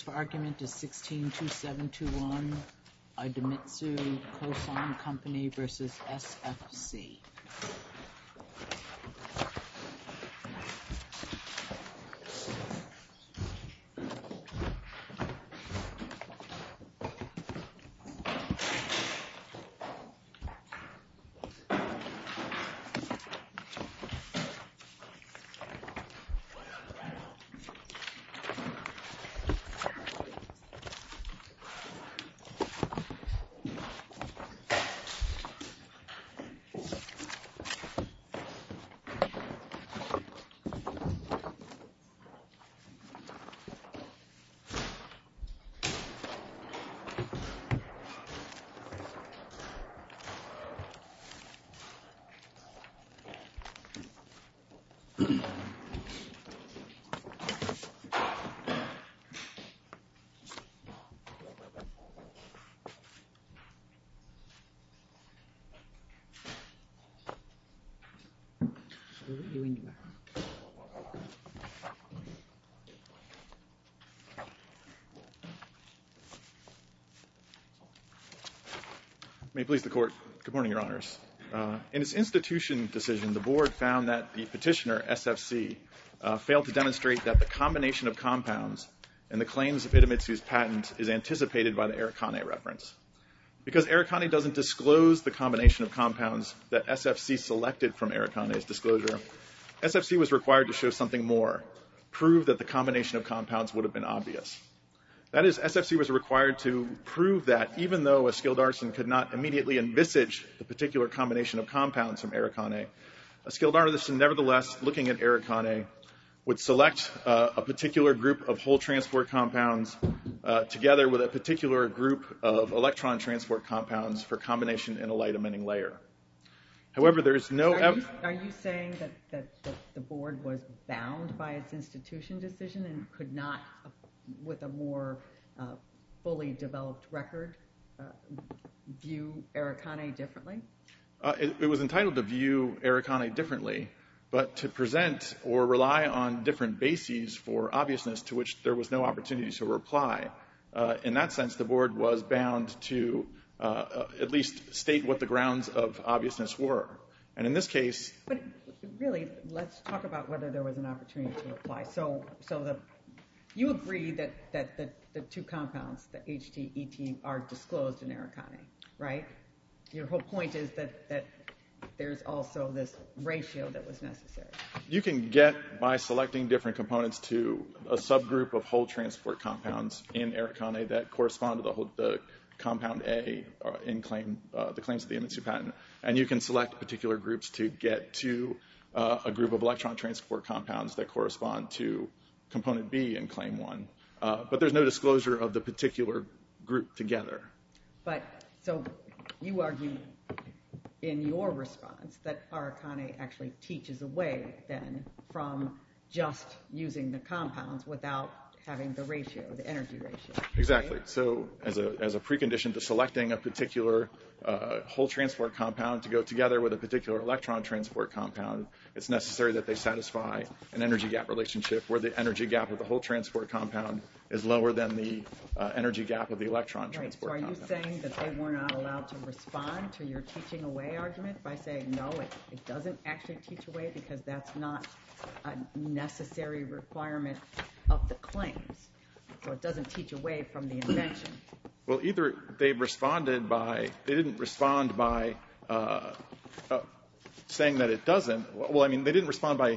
for argument is 16-2721, Idemitsu Kosan Company versus SFC. May it please the Court. Good morning, Your Honors. In its institution decision, the Board found that the petitioner, SFC, failed to demonstrate that the combination of compounds in the claims of Idemitsu's patent is anticipated by the Arikane reference. Because Arikane doesn't disclose the combination of compounds that SFC selected from Arikane's disclosure, SFC was required to show something more, prove that the combination of compounds would have been obvious. That is, SFC was required to prove that even though a skilled artisan could not immediately envisage the particular combination of compounds from Arikane, a skilled artisan nevertheless, looking at Arikane, would select a particular group of whole transport compounds together with a particular group of electron transport compounds for combination in a light-emitting layer. However, there is no evidence. Are you saying that the Board was bound by its institution decision and could not, with a more fully developed record, view Arikane differently? It was entitled to view Arikane differently, but to present or rely on different bases for obviousness to which there was no opportunity to reply. In that sense, the Board was bound to at least state what the grounds of obviousness were. And in this case... But really, let's talk about whether there was an opportunity to reply. So you agree that the two compounds, the HT, ET, are disclosed in Arikane, right? Your whole point is that there's also this ratio that was necessary. You can get, by selecting different components, to a subgroup of whole transport compounds in Arikane that correspond to the compound A in the claims of the Idemitsu patent. And you can select particular groups to get to a group of electron transport compounds that correspond to component B in Claim 1. But there's no disclosure of the particular group together. But, so you argue in your response that Arikane actually teaches away, then, from just using the compounds without having the ratio, the energy ratio. Exactly. Right? So as a precondition to selecting a particular whole transport compound to go together with a particular electron transport compound, it's necessary that they satisfy an energy gap relationship where the energy gap of the whole transport compound is lower than the energy gap of the electron transport compound. So are you saying that they were not allowed to respond to your teaching away argument by saying, no, it doesn't actually teach away because that's not a necessary requirement of the claims? So it doesn't teach away from the invention. Well, either they didn't respond by saying that it doesn't. Well, I mean, they didn't respond by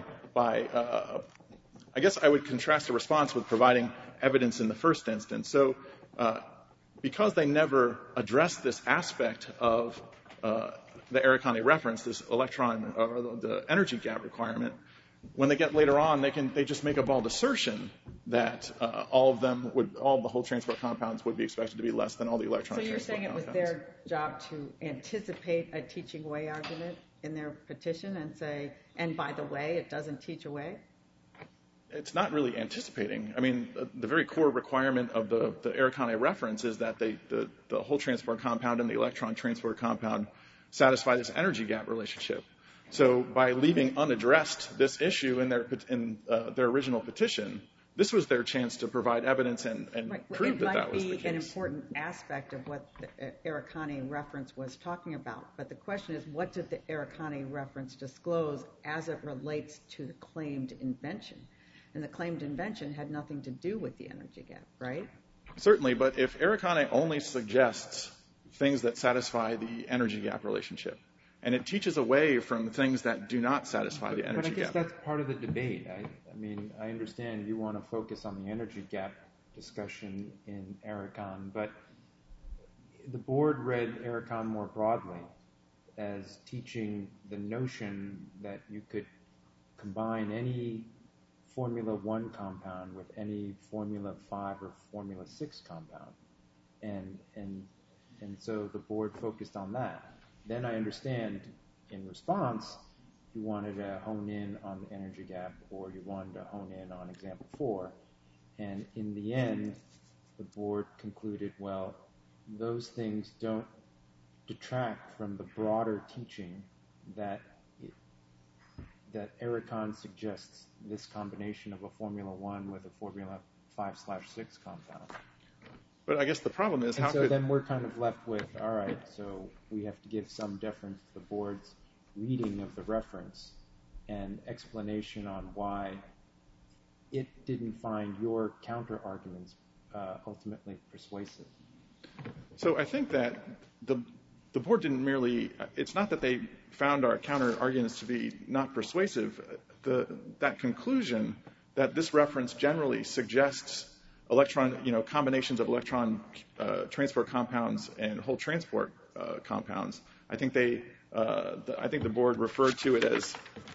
I guess I would contrast the response with providing evidence in the first instance. So because they never addressed this aspect of the Arikane reference, this electron, or the energy gap requirement, when they get later on, they just make a bald assertion that all the whole transport compounds would be expected to be less than all the electron transport compounds. So you're saying it was their job to anticipate a teaching away argument in their petition and say, and by the way, it doesn't teach away? It's not really anticipating. I mean, the very core requirement of the Arikane reference is that the whole transport compound and the electron transport compound satisfy this energy gap relationship. So by leaving unaddressed this issue in their original petition, this was their chance to provide evidence and prove that was the case. It might be an important aspect of what the Arikane reference was talking about, but the question is, what did the Arikane reference disclose as it relates to the claimed invention? And the claimed invention had nothing to do with the energy gap, right? Certainly, but if Arikane only suggests things that satisfy the energy gap relationship, and it teaches away from things that do not satisfy the energy gap. But I guess that's part of the debate. I mean, I understand you want to focus on the energy gap discussion in Arikane, but the board read Arikane more broadly as teaching the notion that you could combine any Formula 1 compound with any Formula 5 or Formula 6 compound. And so the board focused on that. Then I understand in response you wanted to hone in on the energy gap, or you wanted to hone in on example 4. And in the end, the board concluded, well, those things don't detract from the broader teaching that Arikane suggests this combination of a Formula 1 with a Formula 5/6 compound. But I guess the problem is then we're kind of left with, all right, so we have to give some deference to the board's reading of the reference and explanation on why it didn't find your counter-arguments ultimately persuasive. So I think that the board didn't merely, it's not that they found our counter-arguments to be not persuasive. That conclusion that this reference generally suggests combinations of electron transport compounds and whole transport compounds. I think the board referred to it as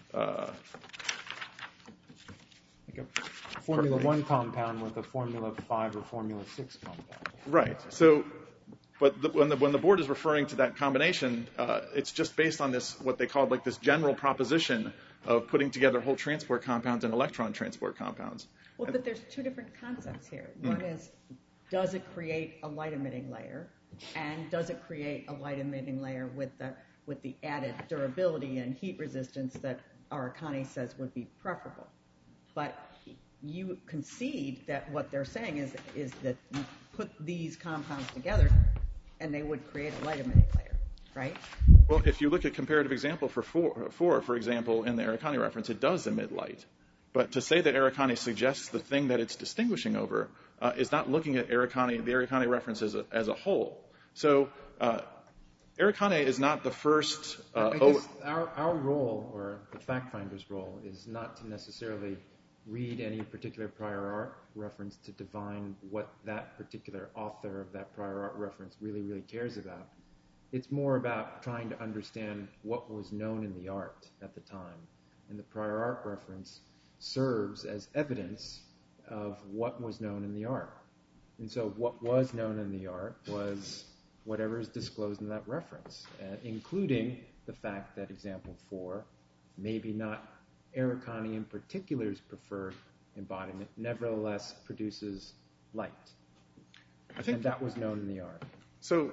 like a Formula 1 compound with a Formula 5 or Formula 6 compound. Right. So, but when the board is referring to that combination, it's just based on this what they called like this general proposition of putting together whole transport compounds and electron transport compounds. Well, but there's two different concepts here. One is, does it create a light-emitting layer, and does it create a light-emitting layer with the added durability and heat resistance that Arikane says would be preferable? But you concede that what they're saying is that you put these compounds together, and they would create a light-emitting layer, right? Well, if you look at comparative example for example, in the Arikane reference, it does emit light. But to say that Arikane suggests the thing that it's distinguishing over is not looking at the Arikane reference as a whole. So Arikane is not the first... I guess our role, or the fact finder's role, is not to necessarily read any particular prior art reference to divine what that particular author of that prior art reference really, really cares about. It's more about trying to understand what was known in the art at the time. And the prior art reference serves as evidence of what was known in the art. And so what was known in the art was whatever is disclosed in that reference, including the fact that example 4, maybe not Arikane in particular's preferred embodiment, nevertheless produces light. And that was known in the art. So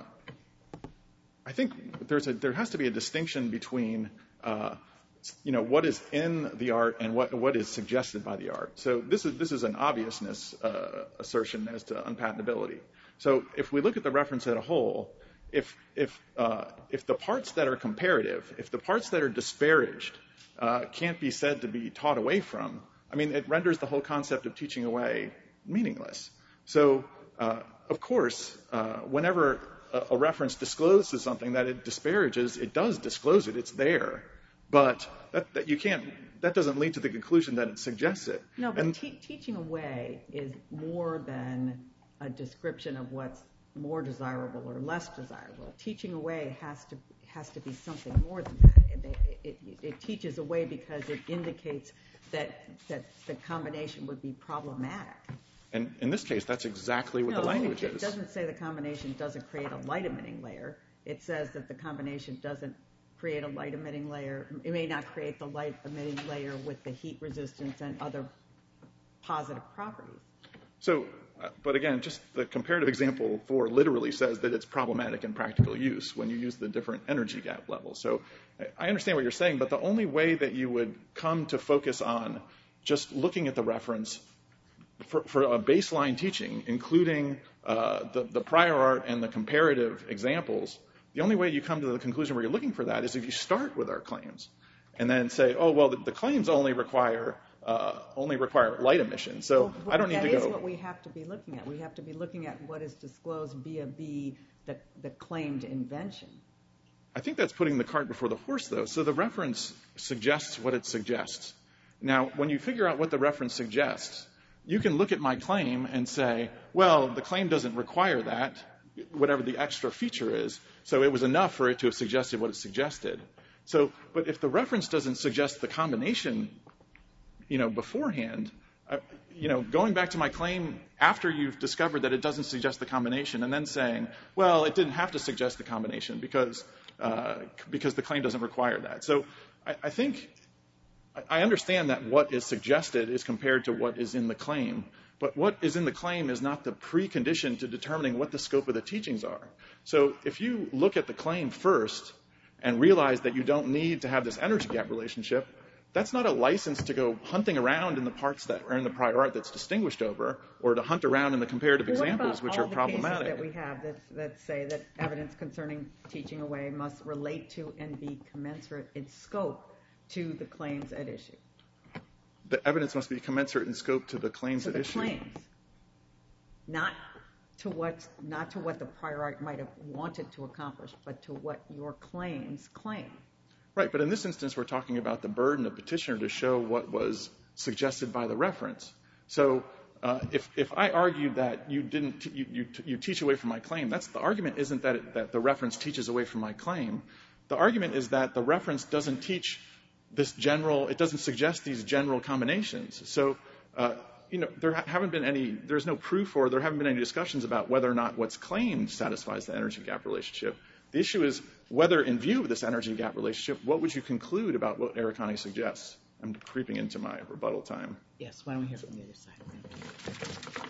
I think there has to be a distinction between what is in the art and what is suggested by the art. So this is an obviousness assertion as to unpatentability. So if we look at the reference as a whole, if the parts that are comparative, if the parts that are disparaged can't be said to be taught away from, I mean, it renders the whole concept of teaching away meaningless. So of course, whenever a reference discloses something that it disparages, it does disclose it. It's there. But that doesn't lead to the conclusion that it suggests it. No, but teaching away is more than a description of what's more desirable or less desirable. Teaching away has to be something more than that. It teaches away because it indicates that the combination would be problematic. And in this case, that's exactly what the language is. It doesn't say the combination doesn't create a light-emitting layer. It says that the combination doesn't create a light-emitting layer. It may not create the light-emitting layer with the heat resistance and other positive properties. So, but again, just the comparative example 4 literally says that it's problematic in practical use when you use the different energy gap levels. So I understand what you're saying, but the only way that you would come to focus on just looking at the reference for a baseline teaching, including the prior art and the comparative examples, the only way you come to the conclusion where you're looking for that is if you start with our claims and then say, oh, well, the claims only require light emission, so I don't need to go. That is what we have to be looking at. We have to be looking at what is disclosed via the claimed invention. I think that's putting the cart before the horse, though. So the reference suggests what it suggests. Now, when you figure out what the reference suggests, you can look at my claim and say, well, the claim doesn't require that, whatever the extra feature is, so it was enough for it to have suggested what it suggested. So, but if the reference doesn't suggest the combination, beforehand, going back to my claim after you've discovered that it doesn't suggest the combination and then saying, well, it didn't have to suggest the combination because the claim doesn't require that. So I think I understand that what is suggested is compared to what is in the claim, but what is in the claim is not the precondition to determining what the scope of the teachings are. So if you look at the claim first and realize that you don't need to have this energy gap relationship, that's not a license to go hunting around in the parts that are in the prior art that's distinguished over, or to hunt around in the comparative examples, which are problematic. What about all the cases that we have that say that evidence concerning teaching away must relate to and be commensurate in scope to the claims at issue? The evidence must be commensurate in scope to the claims at issue. Claims, not to what the prior art might have wanted to accomplish, but to what your claims claim. Right, but in this instance, we're talking about the burden of petitioner to show what was suggested by the reference. So if I argued that you teach away from my claim, the argument isn't that the reference teaches away from my claim. The argument is that the reference doesn't teach it doesn't suggest these general combinations. So there's no proof or there haven't been any discussions about whether or not what's claimed satisfies the energy gap relationship. The issue is whether, in view of this energy gap relationship, what would you conclude about what Arikani suggests? I'm creeping into my rebuttal time. Yes, why don't we hear from the other side?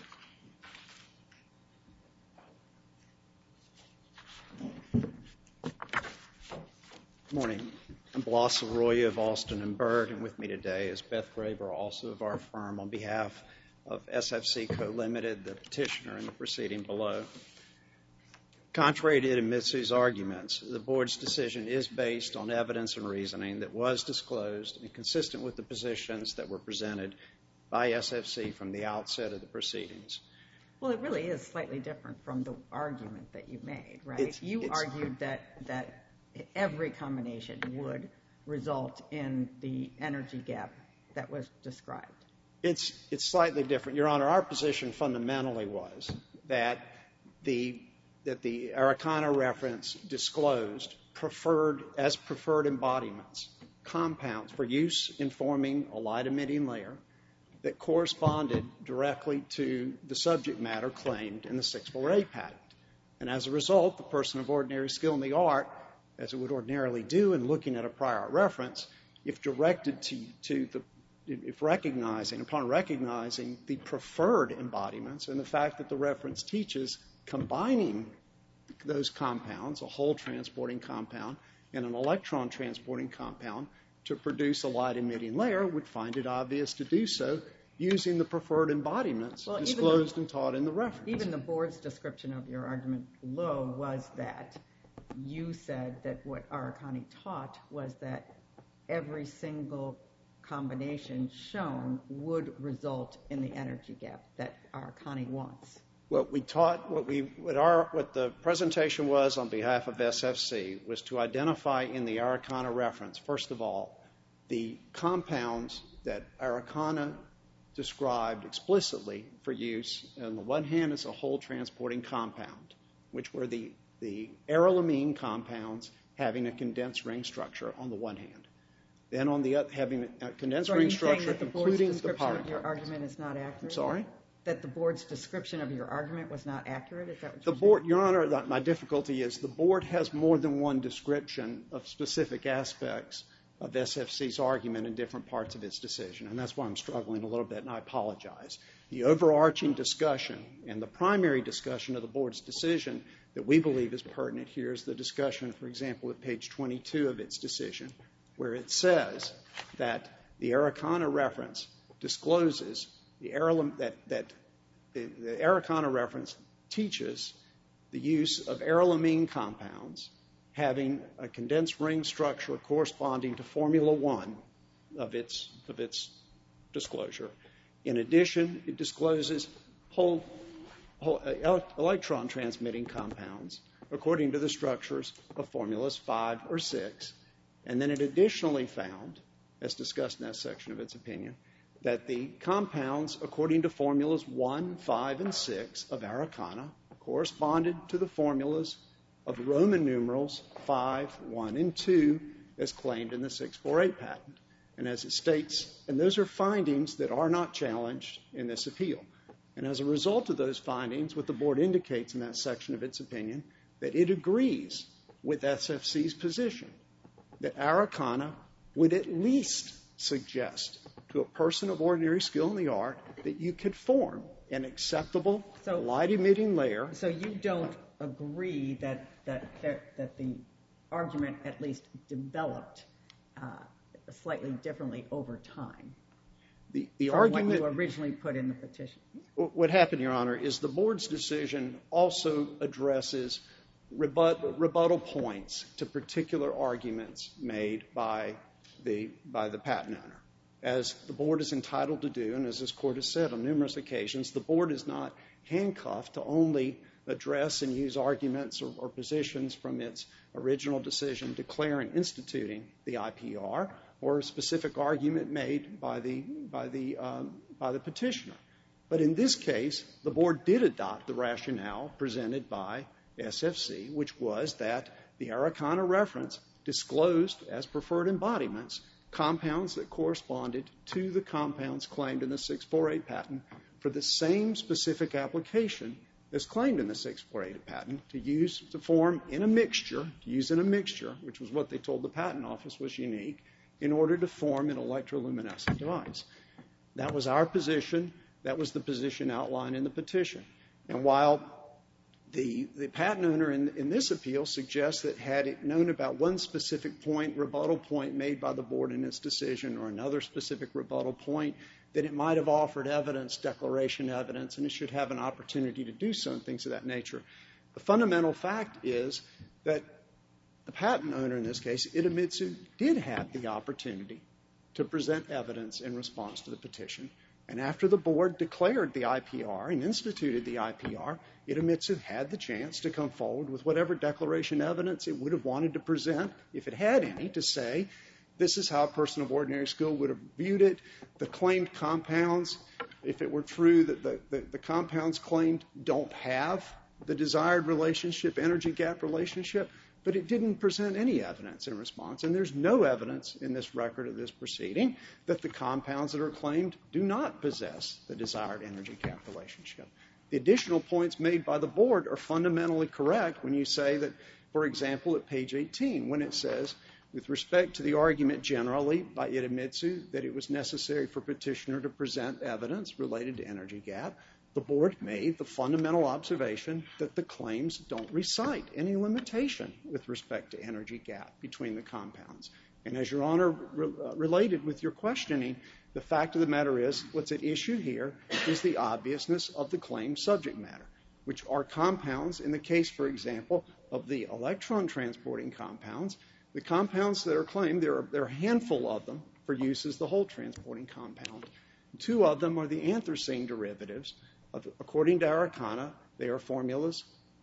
Good morning. I'm Blas Arroyo of Alston and Bird, and with me today is Beth Graber, also of our firm, on behalf of SFC Co-Limited, the petitioner in the proceeding below. Contrary to Idemitsu's arguments, the board's decision is based on evidence and reasoning that was disclosed and consistent with the positions that were presented by SFC from the outset of the proceedings. Well, it really is slightly different from the argument that you made, right? You argued that every combination would result in the energy gap that was described. It's slightly different. Your Honor, our position fundamentally was that the Arikani reference disclosed preferred embodiments, compounds for use in forming a light-emitting layer that corresponded directly to the subject matter claimed in the 648 patent. And as a result, the person of ordinary skill in the art, as it would ordinarily do in looking at a prior art reference, upon recognizing the preferred embodiments and the fact that the reference teaches combining those compounds, a hole transporting compound and an electron transporting compound, to produce a light-emitting layer, would find it obvious to do so using the preferred embodiments disclosed and taught in the reference. Even the board's description of your argument below was that you said that what Arikani taught was that every single combination shown would result in the energy gap that Arikani wants. What the presentation was on behalf of SFC was to identify in the Arikani reference, first of all, the compounds that Arikani described explicitly for use on the one hand as a hole transporting compound, which were the arylamine compounds having a condensed ring structure on the one hand. Then on the other, having a condensed ring structure including the power. Your argument is not accurate? I'm sorry? That the board's description of your argument was not accurate? Is that what the you're board, saying? Your Honor, my difficulty is the board has more than one description of specific aspects of SFC's argument in different parts of its decision, and that's why I'm struggling a little bit, and I apologize. The overarching discussion and the primary discussion of the board's decision that we believe is pertinent here is the discussion, for example, at page 22 of its decision, where it says that the Arikani reference discloses the Araucana reference teaches the use of arylamine compounds having a condensed ring structure corresponding to Formula 1 of its disclosure. In addition, it discloses whole electron transmitting compounds according to the structures of formulas 5 or 6. And then it additionally found, as discussed in that section of its opinion, that the compounds according to formulas 1, 5, and 6 of Araucana corresponded to the formulas of Roman numerals 5, 1, and 2 as claimed in the 648 patent. And as it states, and those are findings that are not challenged in this appeal. And as a result of those findings, what the board indicates in that section of its opinion, that it agrees with SFC's position that Araucana would at least suggest to a person of ordinary skill in the art that you could form an acceptable light-emitting layer. So you don't agree that the argument at least developed slightly differently over time the from argument what you originally put in the petition? What happened, Your Honor, is the board's decision also addresses rebuttal points to particular arguments made by the patent owner. As the board is entitled to do, and as this Court has said on numerous occasions, the board is not handcuffed to only address and use arguments or positions from its original decision declaring instituting the IPR or a specific argument made by the petitioner. But in this case, the board did adopt the rationale presented by SFC, which was that the Araucana reference disclosed as preferred embodiments compounds that corresponded to the compounds claimed in the 648 patent for the same specific application as claimed in the 648 patent to use to form in a mixture, which was what they told the patent office was unique, in order to form an electroluminescent device. That was our position. That was the position outlined in the petition. And while the patent owner in this appeal suggests that had it known about one specific point, rebuttal point made by the board in its decision, or another specific rebuttal point, that it might have offered evidence, declaration evidence, and it should have an opportunity to do some things of that nature. The fundamental fact is that the patent owner in this case, Idemitsu, did have the opportunity to present evidence in response to the petition. And after the board declared the IPR and instituted the IPR, Idemitsu had the chance to come forward with whatever declaration evidence it would have wanted to present, if it had any, to say, this is how a person of ordinary skill would have viewed it. The claimed compounds, if it were true that the compounds claimed don't have the desired relationship, energy gap relationship, but it didn't present any evidence in response. And there's no evidence in this record of this proceeding that the compounds that are claimed do not possess the desired energy gap relationship. The additional points made by the board are fundamentally correct when you say that, for example, at page 18, when it says, with respect to the argument generally by Idemitsu that it was necessary for petitioner to present evidence related to energy gap, the board made the fundamental observation that the claims don't recite any limitation with respect to energy gap between the compounds. And as Your Honor related with your questioning, the fact of the matter is what's at issue here is the obviousness of the claimed subject matter, which are compounds in the case, for example, of the electron transporting compounds. The compounds that are claimed, there are a handful of them for use as the whole transporting compound. Two of them are the anthracene derivatives. According to Araucana, they are formulas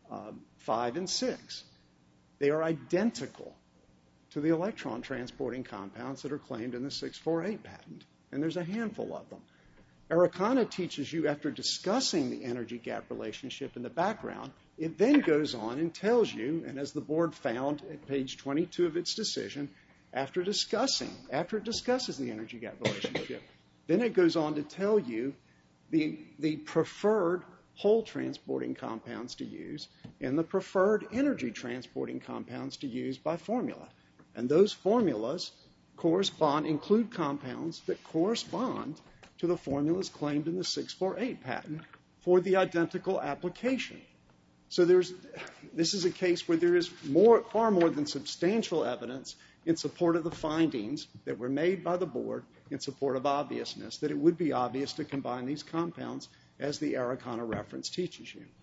5 and 6. They are identical to the electron transporting compounds that are claimed in the 648 patent. And there's a handful of them. Araucana teaches you, after discussing the energy gap relationship in the background, it then goes on and tells you, and as the board found at page 22 of its decision, after it discusses the energy gap relationship, then it goes on to tell you the preferred whole transporting compounds to use and the preferred energy transporting compounds to use by formula. And those formulas include compounds that correspond to the formulas claimed in the 648 patent for the identical application. So this is a case where there is far more than substantial evidence in support of the findings that were made by the board in support of obviousness, that it would be obvious to combine these compounds as the Araucana reference teaches you.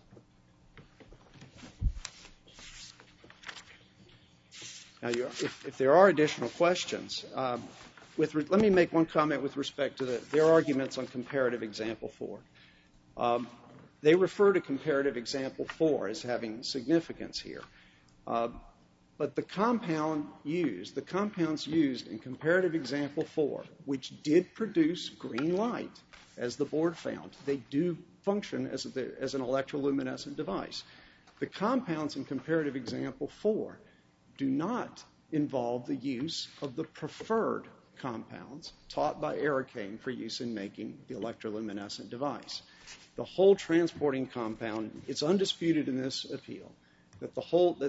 Now, if there are additional questions, let me make one comment with respect to their arguments on comparative example 4. They refer to comparative example 4 as having significance here. But the compounds used in comparative example 4, which did produce green light, as the board found, they do function as an electroluminescent device. The compounds in comparative example 4 do not involve the use of the preferred compounds taught by Araucane for use in making the electroluminescent device. The whole transporting compound, it's undisputed in this appeal that the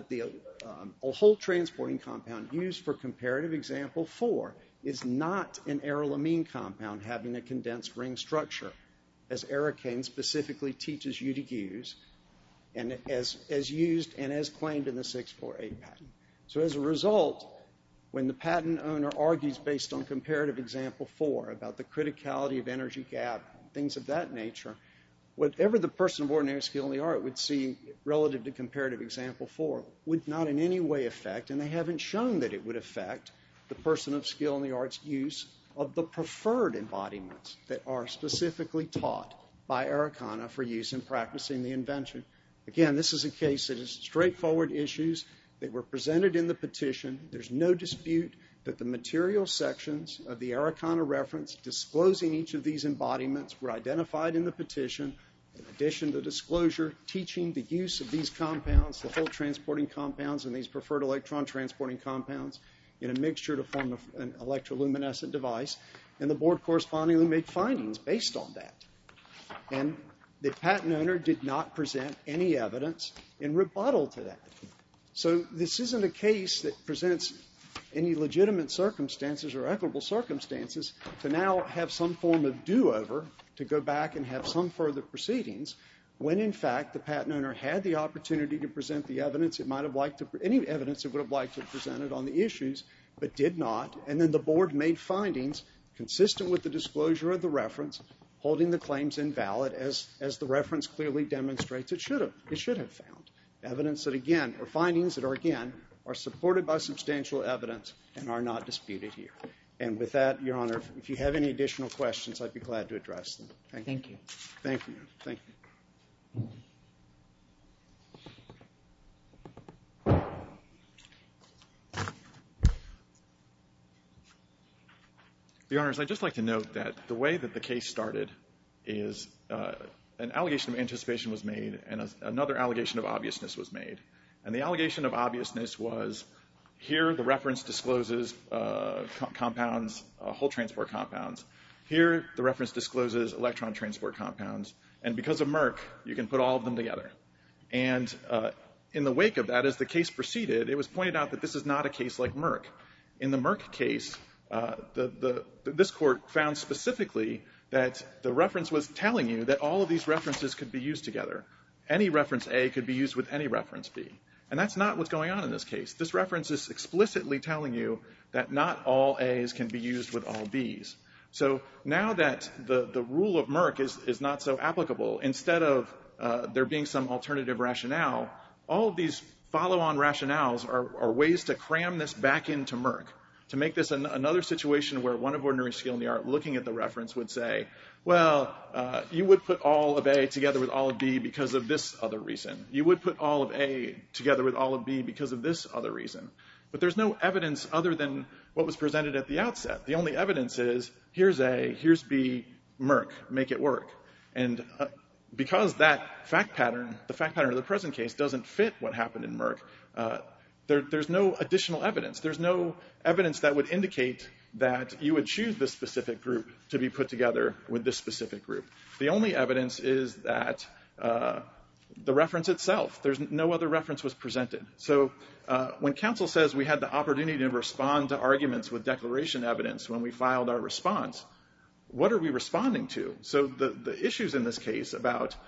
whole transporting compound used for comparative example 4 is not an arylamine compound having a condensed ring structure, as Araucane specifically teaches you to use, and as used and as claimed in the 648 patent. So as a result, when the patent owner argues based on comparative example 4 about the criticality of energy gap, things of that nature, whatever the person of ordinary skill in the art would see relative to comparative example 4 would not in any way affect, and they haven't shown that it would affect, the person of skill in the art's use of the preferred embodiments that are specifically taught by Araucana for use in practicing the invention. Again, this is a case that is straightforward issues. They were presented in the petition. There's no dispute that the material sections of the Araucana reference disclosing each of these embodiments were identified in the petition. In addition to disclosure, teaching the use of these compounds, the whole transporting compounds and these preferred electron transporting compounds in a mixture to form an electroluminescent device, and the board correspondingly made findings based on that. And the patent owner did not present any evidence in rebuttal to that. So this isn't a case that presents any legitimate circumstances or equitable circumstances to now have some form of do-over to go back and have some further proceedings when, in fact, the patent owner had the opportunity to present the evidence it might have liked to, any evidence it would have liked to have presented on the issues, but did not. And then the board made findings consistent with the disclosure of the reference, holding the claims invalid as the reference clearly demonstrates it should have found. Evidence that, again, or findings that are, again, are supported by substantial evidence and are not disputed here. And with that, Your Honor, if you have any additional questions, I'd be glad to address them. Thank you. Thank you. Thank you. Your Honors, I'd just like to note that the way that the case started is an allegation of anticipation was made and another allegation of obviousness was made. And the allegation of obviousness was, here the reference discloses compounds, whole transport compounds. Here the reference discloses electron transport compounds. And because of Merck, you can put all of them together. And in the wake of that, as the case proceeded, it was pointed out that this is not a case like Merck. In the Merck case, this court found specifically that the reference was telling you that all of these references could be used together. Any reference A could be used with any reference B. And that's not what's going on in this case. This reference is explicitly telling you that not all A's can be used with all B's. So now that the rule of Merck is not so applicable, instead of there being some alternative rationale, all of these follow-on rationales are ways to cram this back into Merck, to make this another situation where one of ordinary skill in the art looking at the reference would say, well, you would put all of A together with all of B because of this other reason. You would put all of A together with all of B because of this other reason. But there's no evidence other than what was presented at the outset. The only evidence is, here's A, here's B, Merck, make it work. And because that fact pattern, the fact pattern of the present case, doesn't fit what happened in Merck, there's no additional evidence. There's no evidence that would indicate that you would choose this specific group to be put together with this specific group. The only evidence is that the reference itself, there's no other reference was presented. So when counsel says we had the opportunity to respond to arguments with declaration evidence when we filed our response, what are we responding to? So the issues in this case about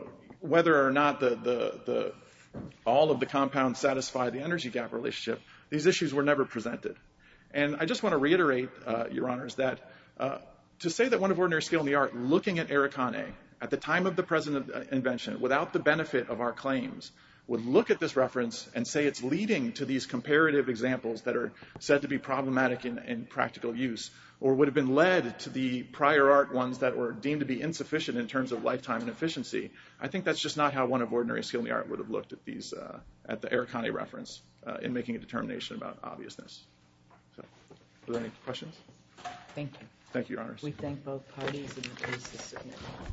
whether or not all of the compounds satisfy the energy gap relationship, these issues were never presented. And I just want to reiterate, Your Honors, that to say that one of ordinary skill in the art looking at Arikane at the time of the present invention without the benefit of our claims would look at this reference and say it's leading to these comparative examples that are said to be problematic in practical use, or would have been led to the prior art ones that were deemed to be insufficient in terms of lifetime and efficiency. I think that's just not how one of ordinary skill in the art would have looked at these, at the Arikane reference in making a determination about obviousness. So, are there any questions? Thank you. Thank you, Your Honors. We thank both parties and the case is submitted.